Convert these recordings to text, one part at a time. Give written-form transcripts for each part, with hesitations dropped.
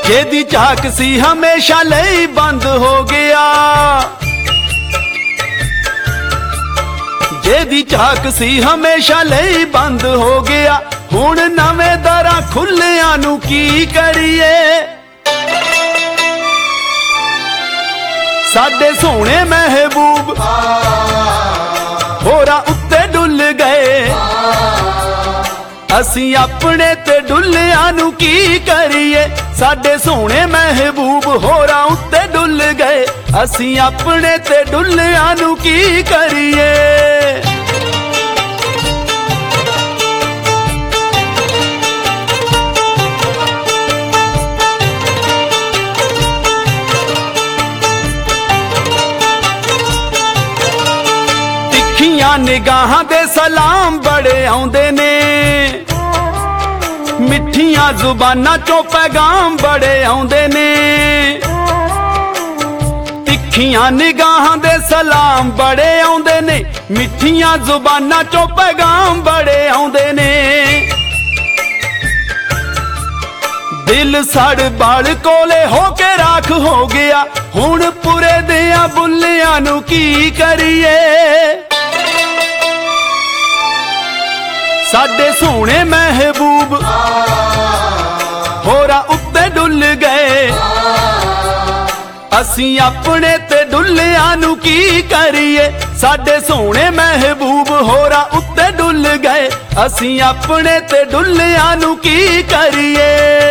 जेदी झाक सी हमेशा लई बंद हो गया, जेदी झाक सी हमेशा लई बंद हो गया। हुण नवें दरां खुलियां नू की करिए, साडे सोहणे महबूब होरां उत्ते डुल गए। असी अपने ते डुलियां नू की करिए, साडे सोहणे महबूब होरां उत्ते डुल गए। असी अपने ते डुलियां नू की करिए। निगाहां दे सलाम बड़े आउंदे ने, मिठियां जुबानां चों पैगाम बड़े आउंदे ने। तिखियां निगाहां दे सलाम बड़े आउंदे ने, मिठियां जुबानां चों पैगाम बड़े आउंदे ने। दिल सड़ बाल कोले होके राख हो गया, हुण पुरे दियां बुल्लियां नू की करिए। साडे सोहणे महबूब होरां उत्ते डुल गए। असी अपने ते डुलियां नू की करिए, साडे सोहणे महबूब होरां उत्ते डुल गए। असी अपने ते डुलियां नू की करिए।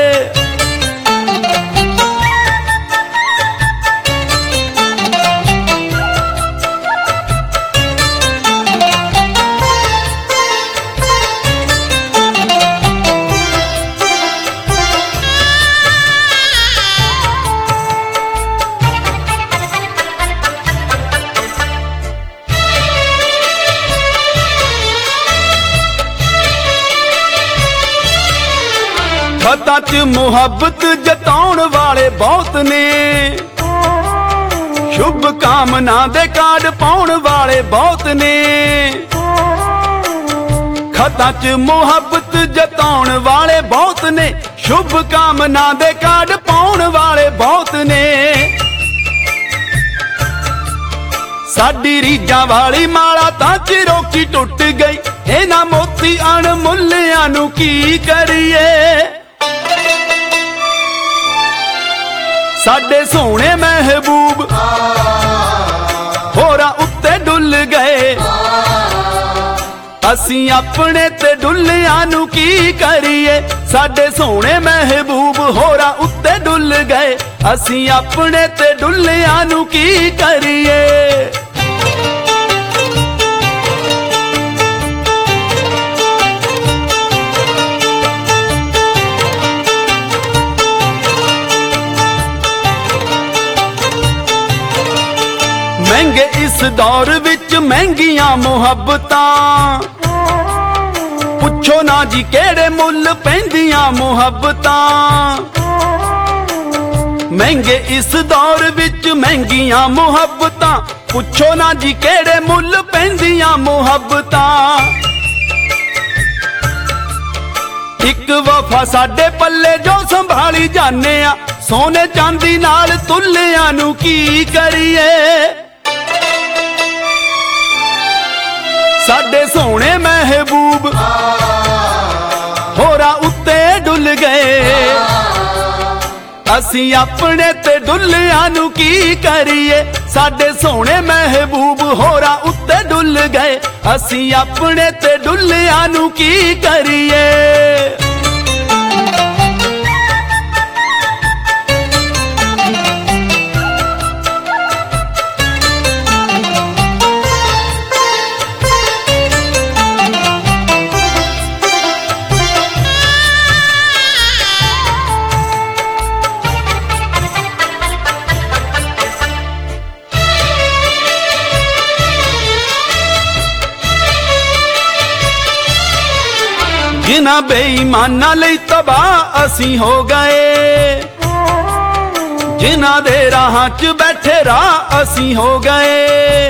खतां च मुहब्बत जताउण वाले बहुत ने, शुभ कामना दे कार्ड पाउण वाले बहुत ने। खतां च मुहब्बत जताउण वाले बहुत ने, शुभ कामना दे कार्ड पाउण वाले बहुत ने। साडी रीझां वाली माला तां चिरों की टुट गई, इन्हां मोती अणमुल्लियां नू की करिए। साडे सोहणे महबूब होरां उत्ते डुल गए। असी अपने ते डुलियां नू की करिए, साडे सोहणे महबूब होरां उत्ते डुल गए। असी अपने ते डुलियां नू की करिए। महंगे इस दौर विच महंगियां मुहब्बतां, पुछो ना जी केड़े मुल पैंदियां मुहब्बतां। महंगे इस दौर विच महंगियां मुहब्बतां, पुछो ना जी केड़े मुल पैंदियां मुहब्बतां। एक वफा साडे पल्ले जो संभाली जाने आ, सोने चांदी नाल तुलियां नू की करिए। साडे सोहणे महबूब होरां उत्ते डुल गए। असी अपने ते डुलियां नू की करिए, साडे सोहणे महबूब होरां उत्ते डुल गए। असी अपने ते डुलियां नू की करिए। जिन्हां बेईमानां लई तबाह असी हो गए, जिन्हां दे राहां च बैठे राह असी हो गए।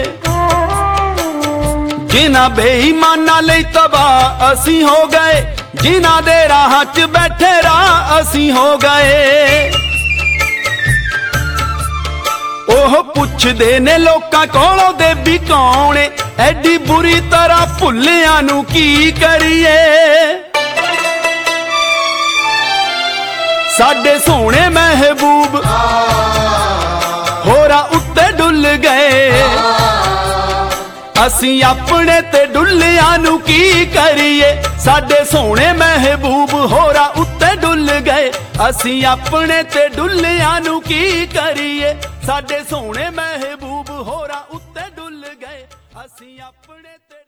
जिन्हां बेईमानां लई तबाह असी हो गए, जिन्हां दे राहां च बैठे राह असी हो गए। ਉਹ ਪੁੱਛਦੇ ਨੇ ਲੋਕਾਂ ਕੋਲੋਂ ਦੇਵੀ ਕੌਣ ਏ, ਐਡੀ ਬੁਰੀ ਤਰ੍ਹਾਂ ਭੁੱਲਿਆਂ ਨੂੰ ਕੀ ਕਰੀਏ। ਸਾਡੇ ਸੋਹਣੇ ਮਹਿਬੂਬ ਹੋਰਾਂ ਉੱਤੇ ਡੁੱਲ ਗਏ, ਅਸੀਂ ਆਪਣੇ ਤੇ ਡੁੱਲਿਆਂ ਨੂੰ ਕੀ ਕਰੀਏ। ਸਾਡੇ ਸੋਹਣੇ ਮਹਿਬੂਬ ਹੋਰਾਂ ਉੱਤੇ ਡੁੱਲ ਗਏ, ਅਸੀਂ ਆਪਣੇ ਤੇ ਡੁੱਲਿਆਂ ਨੂੰ ਕੀ ਕਰੀਏ। ਸਾਡੇ ਸੋਹਣੇ ਮਹਿਬੂਬ ਹੋਰਾਂ ਉੱਤੇ ਡੁੱਲ ਗਏ, ਅਸੀਂ ਆਪਣੇ ਤੇ